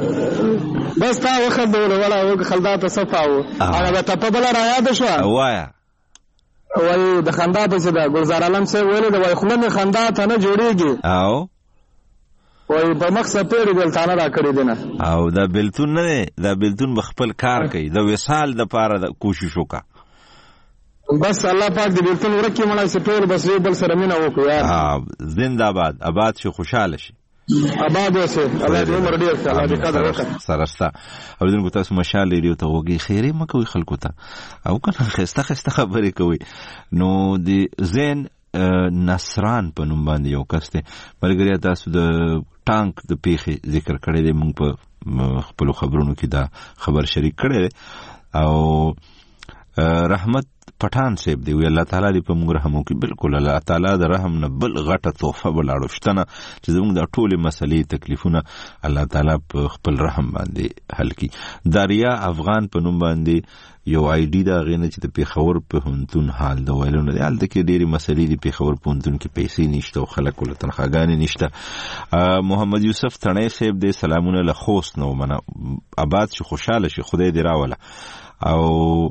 بس تا وخندولو وړه خندا ته صفا و هغه د ټپه بله رایاده شوه وایه وایي د خندا ته چې ده ګلزار عالم صاحب ویلې ده وایي خوله مې خندا ته نه جوړېږي او وایي په مخ څپېړې بېلتانه را کړې دي نه او دا بېلتون نه دی دا بېلتون به خپل کار کوي د وصال دپاره د کوشش وکړه بس الله پاک د بېلتون ورک کړي مړه چې ټول بس یو بل سره مینه وکړو یار زنده آباد آباد شي خوشحاله شي آباد اوسې الله دې عمر ډېر کړي الله دې قدر وکړي سره شته اورېدونکو تاسو مشال ریډیو ته غوږی خیرې مه کوئ خلکو ته او که نه ښایسته ښایسته خبرې کوئ نو د زین نصران په نوم باندې یو کس دی ملګریا تاسو د ټانک د پیښې ذکر کړی دی موږ په خپلو خبرونو کې دا خبر شریک کړی دی او رحمت پټان صاحب دی وی الله تعالی دې په موږ رحم وکړي بالکل الله تعالی د رحم نه بل غټه تحفه بلاړو شته نه چې زموږ د ټولې مسلې تکلیفونه الله تعالی په خپل رحم باندې حل کړي داریا افغان په نوم باندې یو آی ډي دا غینه چې د پیښور پوهنتون حال د ویلو نه دی هلته کې ډېرې مسلې د پیښور پوهنتون کې پیسې نشته او خلک له تنخواګانې نشته محمد یوسف تڼی صاحب دی سلامونه له خوست نو منه آباد شي خوشحاله شي خدای دې راوله او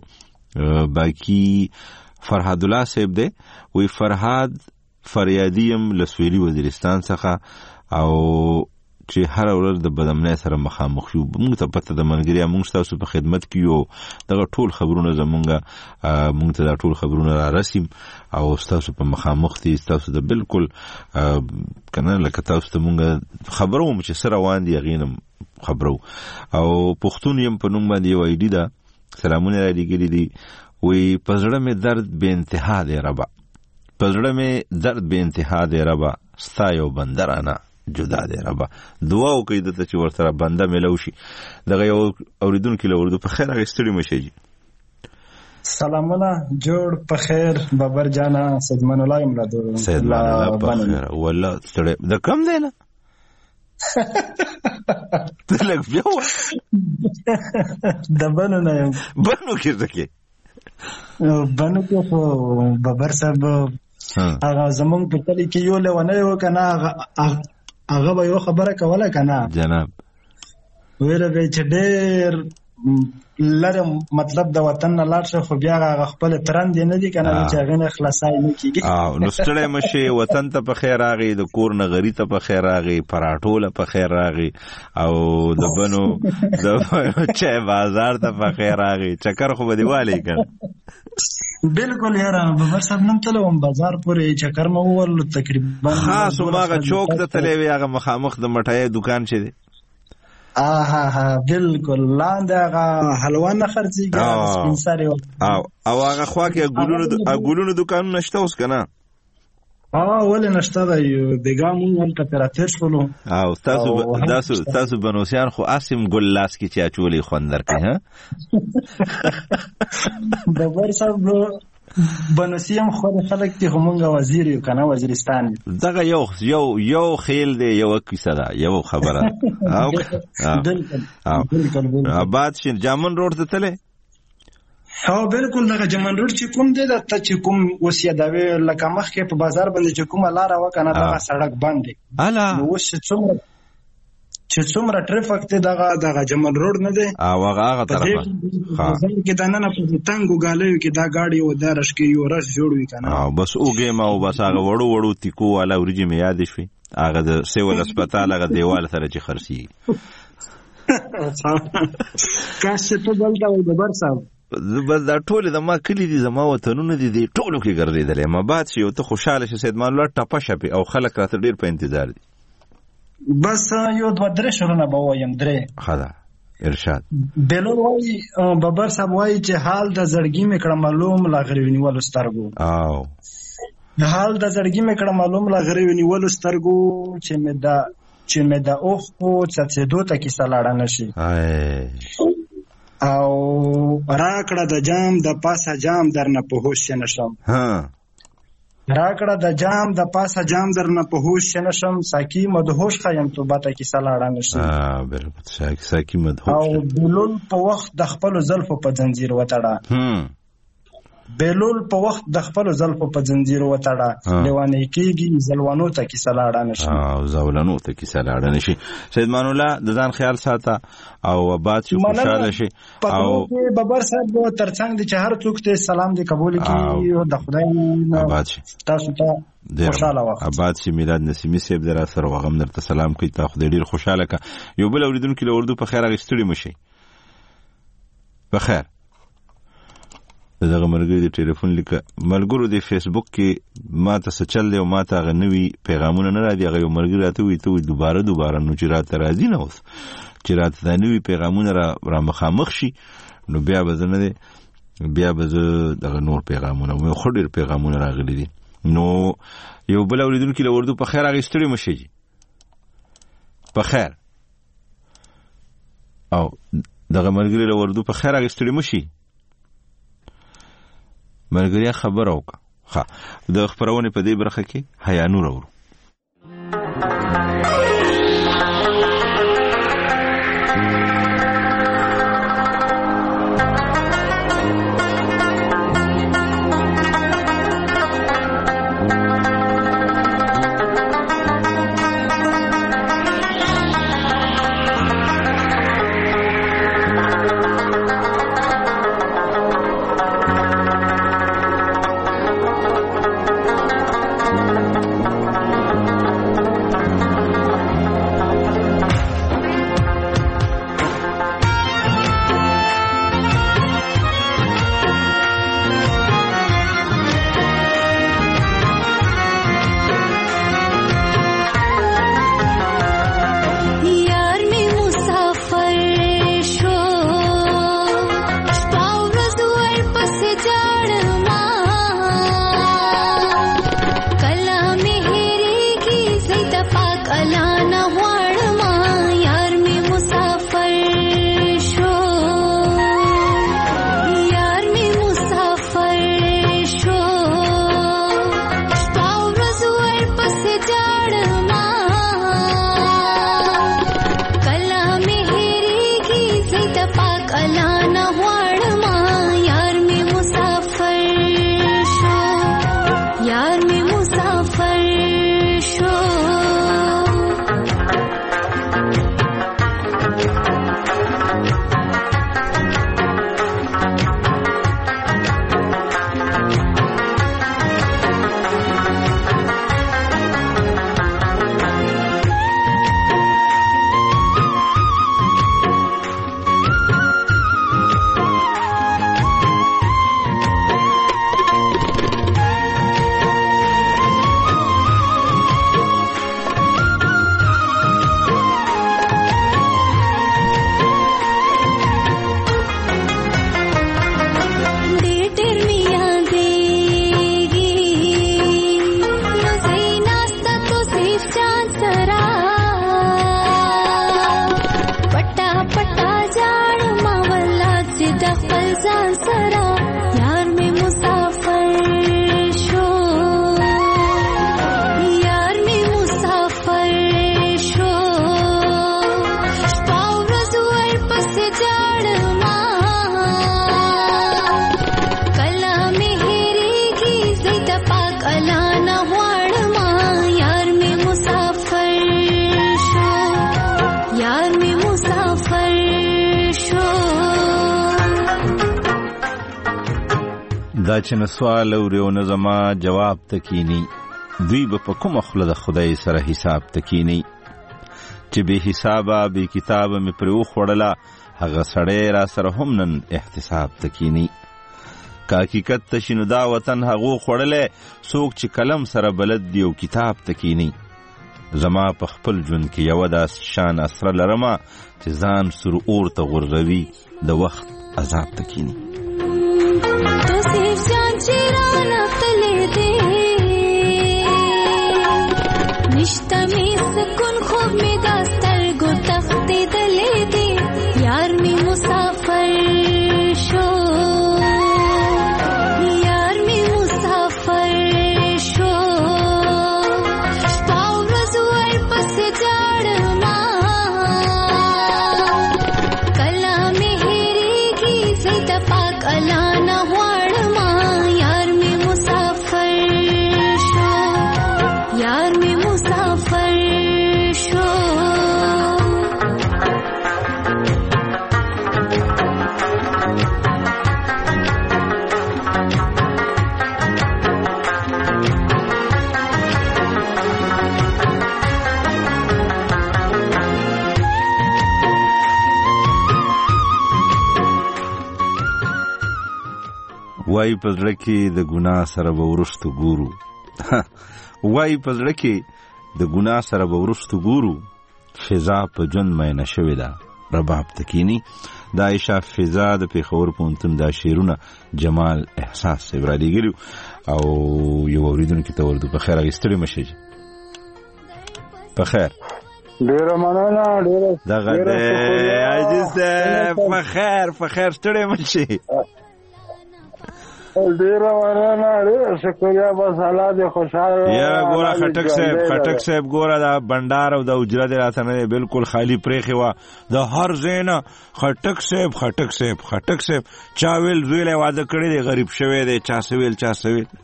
باقی فرهاد الله صاحب دی وی فرهاد فریادیم لسویلی وزیرستان څخه او چې هر ورځ د بدامنۍ سره مخامخ شو موږ ته پته د منګریا موږ تاسو په خدمت کې یو دغه ټول خبرونه زمونږه موږ ته دا ټول خبرونه را رسیم او تاسو په مخامخ دي تاسو د بالکل کنه لکه تاسو ته موږ خبرو چې سره روان دي غینم خبرو او پښتون یم په نوم باندې یو ایډي دا سلامونه را لګیلي دي وی پزړه مې درد بے انتها دی ربا پزړه مې درد بے انتها دی ربا ستا یو بندرانه جدا دی ربا دعا وکړئ دته چې ورسره بنده ملو شي دغه یو اوریدونکي له اردو په خیر هغه ستړي مشه جي سلامونه جوړ په خیر بابر جانا سیدمن الله امرادو سیدمن الله په خیر والله ستړي د کم دی نه تلک بیا د بنو نه یم بنو کې ځکه بنو کې خو بابر صاحب هغه زمونږ په کلي کې یو لیونی و که نه هغه به یو خبره کوله که نه جناب ویله به چې ډېر لرې مطلب د وطن نه لاړ شه خو بیا هغه خپل ترندې نه دي که نه چې هغې نه خلاصای نه کېږي نو ستړی مه شي وطن ته په خیر راغی د کور نه غري ته په خیر راغی پراټو له په خیر راغی او د بنو د چای بازار ته په خیر راغی چکر خو به دې والی که بالکل یاره بابر صاحب نن تللی وم بازار پورې چکر مې ووهلو تقریبا خاص هماغه چوک ته تللی وې هغه مخامخ د مټایي دکان چې دی آها ها بالکل لاندې هغه حلوا نه خرڅېږي سپین سرې او هغه خوا کې ګلونو دوکانونه شته اوس که نه ولې نشته دی بېګا مونږ هلته پرې راتېر شولو او تاسو تاسو بنوسیان خو اسیم ګل لاس کې چې اچولې خوند درکوي بابر صاحب بنوسی هم خود خلق دی خو مونږ وزیر یو که نه وزیرستان دغه یو یو یو خیل دی یو کیسه ده یو خبره آباد شین جامن روډ ته تللی ها بالکل دغه جمن روډ چې کوم دی ته چې کوم اوس یادوي لکه مخکې په بازار باندې چې کومه لاره وه که نه دغه سړک بند دی نو اوس چې څومره چې څومره ټریفک دی دغه دغه جمن روډ نه دی او هغه هغه طرفه کې دننه په تنګو ګالیو کې دا ګاډي او دا رش کې یو رش جوړ وي که نه بس اوږې ما او بس هغه وړو وړو تیکو والا وریجې مې یادې شوې هغه د سیول هسپتال هغه دیوال سره چې خرڅېږي کاش چې ته دلته وای بابر صاحب بس دا ټولې د ما کلي دي زما وطنونه دي دې ټولو کې ګرځېدلی یم آباد شي او ته خوشحاله شي سیدمان الله ټپه شپې او خلک راته ډېر په انتظار دي بس یو دوه درې شورونه به ووایم درې ښه ده ارشاد بلور وایي بابر صاحب وایي چې حال د زړګي مې کړه معلوم لا غرې ونیولو سترګو او حال د زړګي مې کړه معلوم لا غرې ونیولو سترګو چې مې دا چې مې د اوښکو څڅېدو ته کیسه لاړه نه شي او راکړه د جام د پاسه جام در نه په هوش نه شم راکړه د جام د پاسه جام درنه په هوش نشم ساکی مدهوش خایم تو باته کی سلاړه نشم اه بالکل ساکی ساکی مدهوش او بلول په وخت د خپل زلفو په زنجیر وتاړه هم بلول په وخت د خپل زلفو په زنجیر وتاړه لیوانه کیږي زلوانو ته کی سلاړه نشم او زولانو ته کی سلاړه نشي سید مان الله د ځان خیال ساته او باد شي خوشاله شي او ببر صاحب ترڅنګ د چهار څوک ته سلام دی قبول کی د خدای آباد شي تاسو ته خوشاله وخت آباد شي میلاد نسیمی صاحب در سره وغم درته سلام کوي تا خدای ډیر خوشاله کا یو بل اوریدونکو له اردو په خیر غستړي مشي په خیر دغه مرګي د ټلیفون لیکه ملګرو د فیسبوک کې ما ته څه چل دی او ما ته غنوي پیغامونه نه راځي هغه مرګي راته وي ته دوباره دوباره نو چې راته راځي نه اوس چې راته د نوي پیغامونه را, را مخامخ شي نو بیا به زه نه دی بیا به زه دغه نور پیغامونه مې خو ډېر پیغامونه راغلي دي نو یو بل اوریدونکي له اردو په خیر اخیستلي مه شي په خیر او دغه ملګري له اردو په خیر اخیستلي مه شي ملګري خبر اوکا ها د خبرونه په دې برخه کې حیا نور اورو دا چې نو سوال اوري او نه زما جواب تکینی دوی به په کومه خوله د خدای سره حساب تکینی چې به حسابه به کتابه مې پرې وخوړله هغه سړی را سره هم نن احتساب تکینی که حقیقت ته شي نو دا وطن هغو خوړلی څوک چې قلم سره بلد دی او کتاب تکینی زما په خپل ژوند کې یوه داسې شان اسره لرمه چې ځان سور اور ته غورځوي د وخت عذاب تکینی تو صرف جان چیرانه تلې دې نشته مې سکون خوب مې دا سترګو تښتېدلې دې یار مې مسافر شو یار مې مسافر شو وای په زړه کې د ګناه سره به ورستو ګورو وای په زړه کې د ګناه سره به ورستو ګورو فضا په ژوند مینه شوې ده رباب تکینی. دا عائشہ فضا د پیښور پوهنتون دا شعرونه جمال احساس صاحب را لیږلي او یو اورېدونکي ته ورته په خیر ستړي مشئ په خیر ډېره مننه ډېره دغه دی حاجي صاحب په خیر په خیر ستړي مشئ ډېره مننه ډېره شکریه بس الله دې خوشحاله یاره ګوره خټک صاحب خټک صاحب ګوره دا بنډار او دا اجره دې راته نه بالکل خالی پرېښې وه د هر ځای نه خټک صاحب خټک صاحب خټک صاحب چا ویل زوی له واده کړی دی غریب شوی دی چا څه ویل چا څه ویل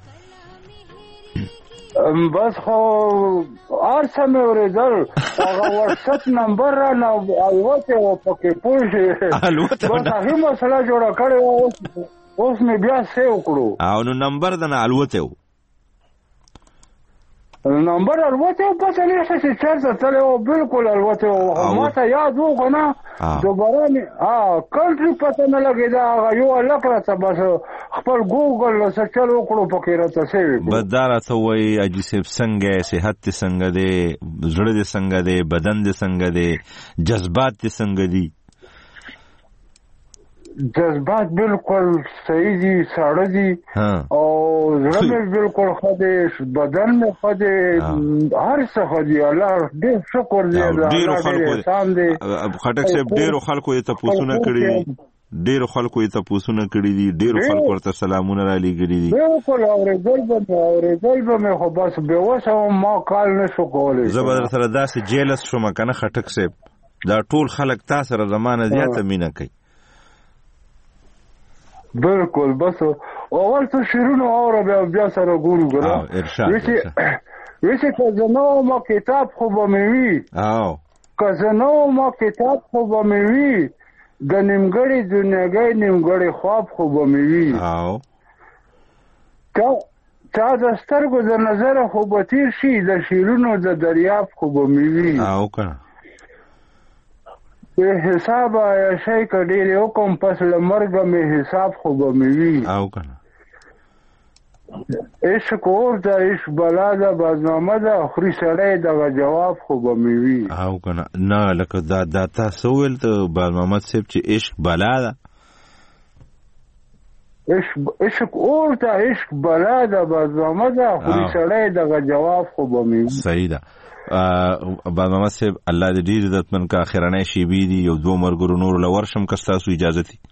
بس خو هر څه مې اورېدل هغه وټسپ نمبر را نه الوتې وه پکې پوه شې بس هغې مسله جوړه کړې وه اوس مې بیا سیو کړو او نو نمبر د نه الوتې و نمبر الوتې و پته نشته چې چېرته تللی و بلکل الوتې و ما ته یاد و که نه دوباره مې کنټري پته نه لګېده هغه یو هلک راته بس خپل ګوګل سرچل وکړو پکې راته سوي بس دا راته ووایي حاجي صاحب څنګه یې صحت دې څنګه دی زړه دې څنګه دی بدن دې څنګه دی جذبات دې څنګه دي جذبات بالکل صحیح دي ساړه دي او زړه مې بالکل ښه دی بدن مې ښه دی هر څه ښه دي الله ډېر شکر دی ډېرو خلکو خټک صاحب ډېرو خلکو یې تپوسونه کړي دي ډېرو خلکو یې تپوسونه کړي دي ډېرو خلکو ورته سلامونه را لېږلي دي بالکل اورېدل به مې اورېدل به مې خو بس بېوسه وم ما کال نه شو کولی زه به در سره داسې جیلس شوم که نه خټک صاحب دا ټول خلک تا سره زما نه زیاته مینه کوي بالکل بس اول څه شعرونه اوره بیا بیا سره ګورو ګره ویسې که زه نه وم کتاب خو به مې وي که زه نه وم کتاب خو به مې وي د نیمګړي دنیاګۍ نیمګړی خواب خو به مې وي چا د سترګو د نظره خو به تیر شي د شعرونو د دریاب خو به مې وي او که بے حساب عیاشۍ که ډېرې وکړم پس له مرګه مې حساب خو به مې وي او که نه عشق اور ده عشق بلا ده بدنامه ده خوري سړی دغه جواب خو به مې وي او که نه نه لکه دا دا تا څه وویل ته بال محمد صاحب چې عشق بلا ده عشق اور ده عشق بلا ده بدنامه ده خوري سړی دغه جواب خو به مې وي صحیح ده بال محمد صاحب الله دې ډېر عزتمن که اخرنۍ شیبې دي یو دوه ملګرو نورو له ورشم که ستاسو اجازه دي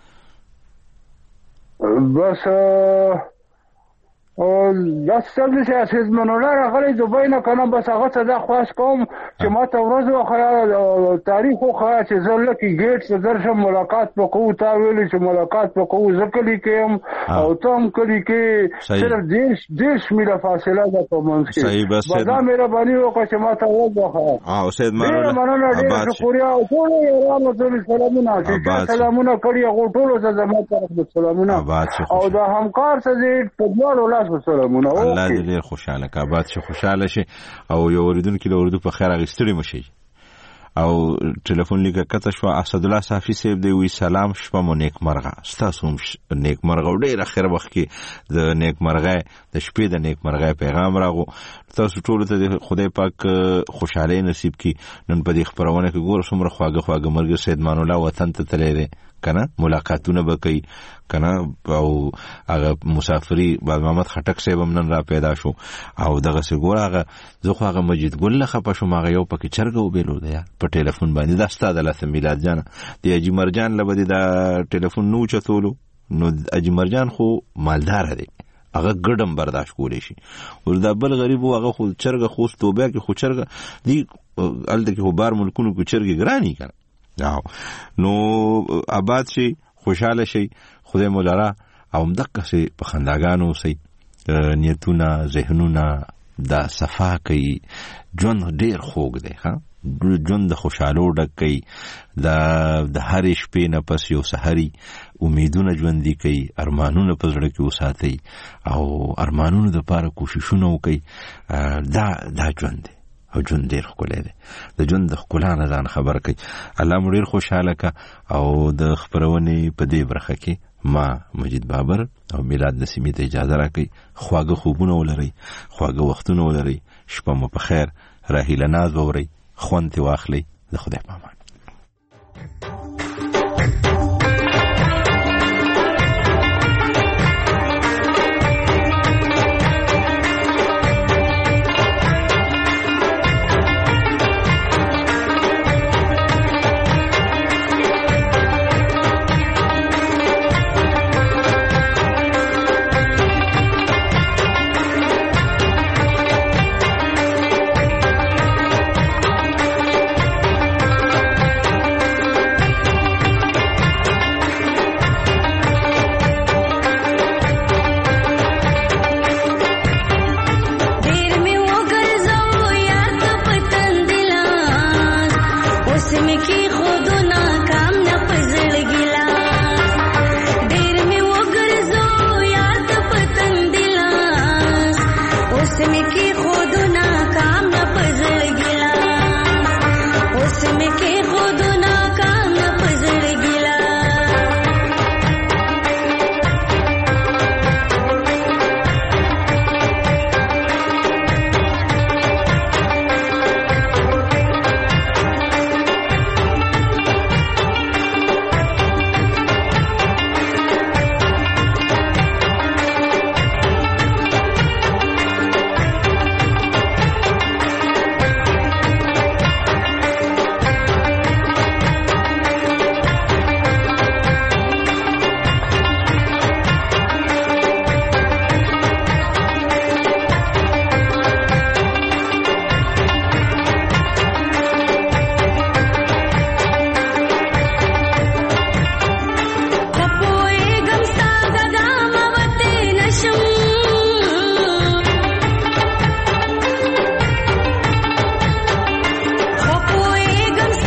بس داسې چل دی چې اسیزمن الله راغلی دوبۍ نه که نه بس هغه ته دا خواست کوم چې ما ته ورځ وښیه تاریخ وښیه چې زه لکي ګیټ ته درشم ملاقات به کوو تا ویلي چې ملاقات به کوو زه کلي کې یم او ته هم کلي کې صرف دېرش دېرش میله فاصله ده په منځ کې بس دا مهرباني وکړه چې ما ته ورځ وښیه ډېره مننه ډېره شکریه او ټولو یارانو ته سلامونه چې چا سلامونه کړي هغو ټولو ته زما طرف د سلامونه او د همکار ته دې په دواړو لاس الله دې ډېر خوشحاله که آباد شي خوشحاله شي او یو اورېدونکي له اردو په خیر اخیستلي مو شي او ټلیفون لیکه کته شوه اسدالله صافي صاحب دی وی سلام شپه مو نیکمرغه ستاسو هم نیکمرغه او ډېر اخر وخت کې د نیکمرغۍ د شپې د نیکمرغۍ پیغام راغو تاسو ټولو ته د خدای پاک خوشحالۍ نصیب کړي نن په دې خپرونه کې ګوره څومره خواږه خواږه ملګري سید مان الله وطن ته تللی دی که نه ملاقاتونه به کوي که نه او هغه مسافري بال محمد خټک صاحب هم نن را پیدا شو او دغسې ګوره هغه زه خو هغه مجید ګل نه خفه شوم هغه یو پکې چرګه وبېلو دی په ټلیفون باندې دا ستا د لاسه میلاد جانه د حاجي مرجان له به دې دا ټلیفون نه اوچتولو نو حاجي مرجان خو مالداره دی هغه ګډم برداشت کولی شي اوس دا بل غریب و هغه خو چرګه خو توبیا کې خو چرګه دی هلته کې خو بار ملکونو کې چرګې ګراني که نو آباد شي خوشحاله شي خدای مو لره او همدقسې په خنداګانو اوسئ نیتونه ذهنونه دا صفا کوي ژوند ډېر خوږ دی ښه ژوند د خوشحالو ډک کوي د هرې شپې نه پس یو سحري امیدونه ژوندي کوي ارمانونه په زړه کې وساتئ او ارمانونو دپاره کوششونه وکئ دا دا ژوند دی او ژوند ډېر ښکلی دی د ژوند د ښکلا نه ځان خبر کوي الله مو ډېر خوشحاله که او د خپرونې په دې برخه کې ما مجید بابر او میلاد نسیمی ته اجازه راکړئ. خواږه خوبونه ولرئ، خواږه وختونه ولرئ، شپه مو په خیر، راهیله ناز وورئ، خوند ترې واخلئ. د خدای په امان.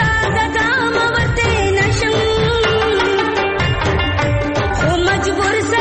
مجبور